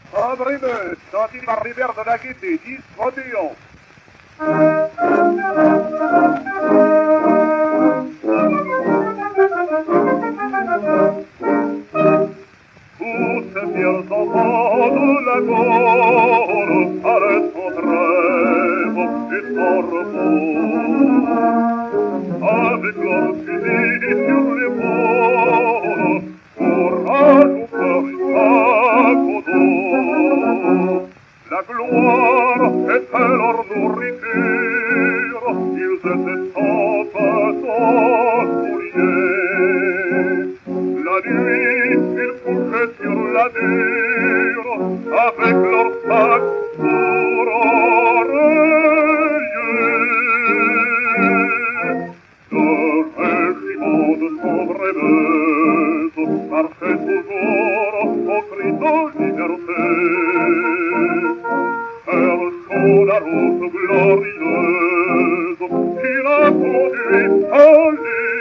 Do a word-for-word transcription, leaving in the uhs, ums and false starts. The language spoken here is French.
Abrimeux, senti par l'hiver de la gaieté, dix Odéon. Tous ces fiers enfants de la Gaule paraissent en trêve et sans repos, avec leur fusil sur l'épaule, courage au cœur et sac au dos. La gloire était leur nourriture, ils étaient sans passants souliers. La nuit, ils couchaient sur la dure, avec leur sac pour oreiller. Le régiment de sombres meuses marchait toujours au cri de liberté. Vers la route glorieuse qui l'a conduit à l'île.